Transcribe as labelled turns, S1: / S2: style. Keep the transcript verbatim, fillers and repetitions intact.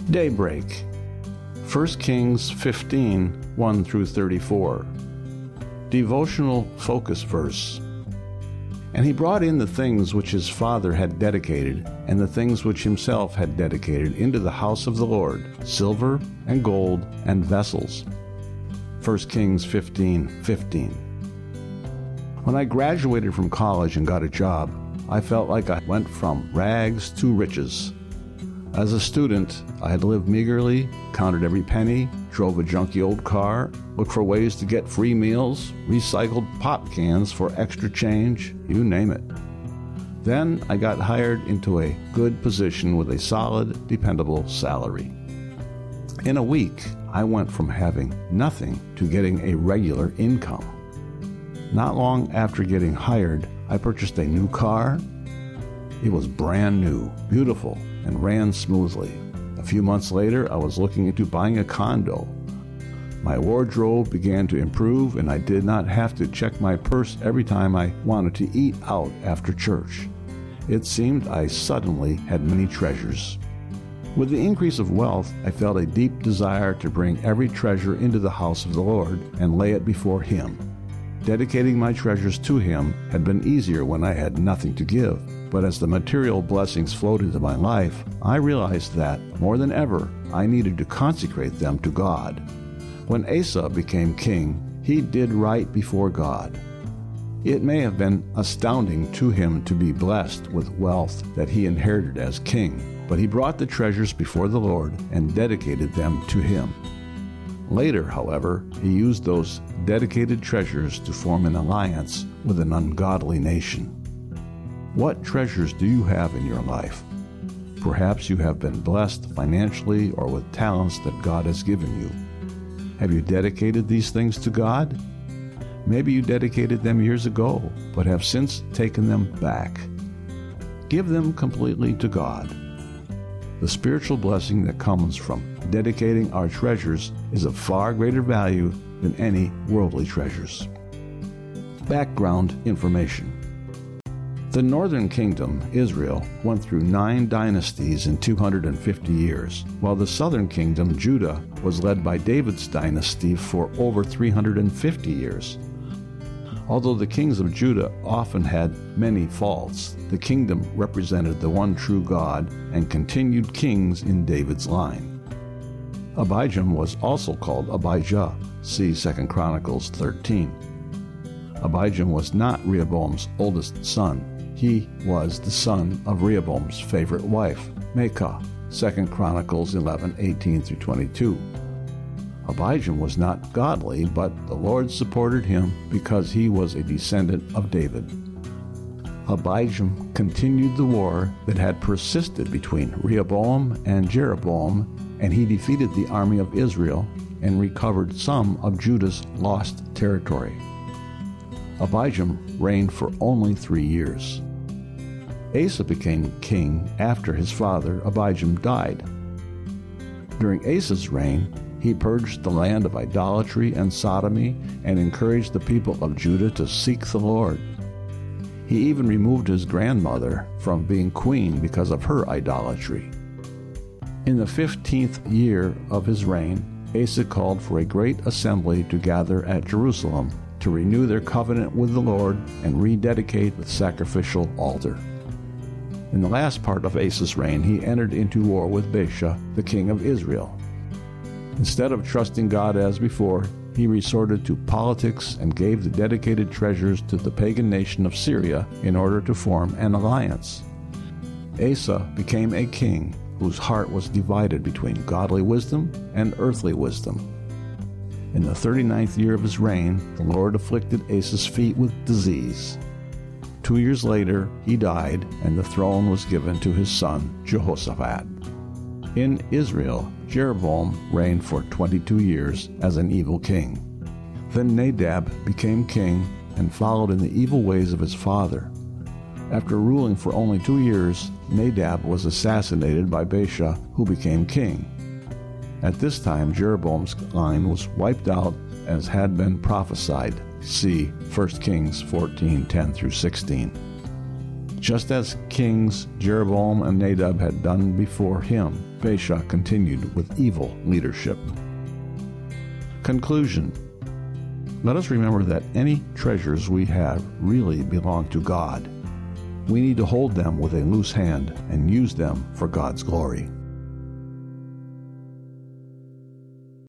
S1: Daybreak. First Kings fifteen, one through thirty-four. Devotional focus verse. And he brought in the things which his father had dedicated, and the things which himself had dedicated into the house of the Lord, silver and gold and vessels. First Kings fifteen, fifteen. When I graduated from college and got a job, I felt like I went from rags to riches. As a student, I had lived meagerly, counted every penny, drove a junky old car, looked for ways to get free meals, recycled pop cans for extra change, you name it. Then I got hired into a good position with a solid, dependable salary. In a week, I went from having nothing to getting a regular income. Not long after getting hired, I purchased a new car. It was brand new, beautiful, and ran smoothly. A few months later, I was looking into buying a condo. My wardrobe began to improve, and I did not have to check my purse every time I wanted to eat out after church. It seemed I suddenly had many treasures. With the increase of wealth, I felt a deep desire to bring every treasure into the house of the Lord and lay it before Him. Dedicating my treasures to Him had been easier when I had nothing to give. But as the material blessings flowed into my life, I realized that, more than ever, I needed to consecrate them to God. When Asa became king, he did right before God. It may have been astounding to him to be blessed with wealth that he inherited as king, but he brought the treasures before the Lord and dedicated them to Him. Later, however, he used those dedicated treasures to form an alliance with an ungodly nation. What treasures do you have in your life? Perhaps you have been blessed financially or with talents that God has given you. Have you dedicated these things to God? Maybe you dedicated them years ago, but have since taken them back. Give them completely to God. The spiritual blessing that comes from dedicating our treasures is of far greater value than any worldly treasures. Background information. The northern kingdom, Israel, went through nine dynasties in two hundred fifty years, while the southern kingdom, Judah, was led by David's dynasty for over three hundred fifty years. Although the kings of Judah often had many faults, the kingdom represented the one true God and continued kings in David's line. Abijam was also called Abijah, see Second Chronicles thirteen. Abijam was not Rehoboam's oldest son. He was the son of Rehoboam's favorite wife, Maacah, Second Chronicles eleven, eighteen through twenty-two. Abijam was not godly, but the Lord supported him because he was a descendant of David. Abijam continued the war that had persisted between Rehoboam and Jeroboam, and he defeated the army of Israel and recovered some of Judah's lost territory. Abijam reigned for only three years. Asa became king after his father Abijam died. During Asa's reign, he purged the land of idolatry and sodomy and encouraged the people of Judah to seek the Lord. He even removed his grandmother from being queen because of her idolatry. In the fifteenth year of his reign, Asa called for a great assembly to gather at Jerusalem to renew their covenant with the Lord and rededicate the sacrificial altar. In the last part of Asa's reign, he entered into war with Baasha, the king of Israel. Instead of trusting God as before, he resorted to politics and gave the dedicated treasures to the pagan nation of Syria in order to form an alliance. Asa became a king whose heart was divided between godly wisdom and earthly wisdom. In the thirty-ninth year of his reign, the Lord afflicted Asa's feet with disease. Two years later, he died, and the throne was given to his son, Jehoshaphat. In Israel, Jeroboam reigned for twenty-two years as an evil king. Then Nadab became king and followed in the evil ways of his father. After ruling for only two years, Nadab was assassinated by Baasha, who became king. At this time, Jeroboam's line was wiped out as had been prophesied. See First Kings fourteen, ten through sixteen. Just as kings Jeroboam and Nadab had done before him, Baasha continued with evil leadership. Conclusion. Let us remember that any treasures we have really belong to God. We need to hold them with a loose hand and use them for God's glory.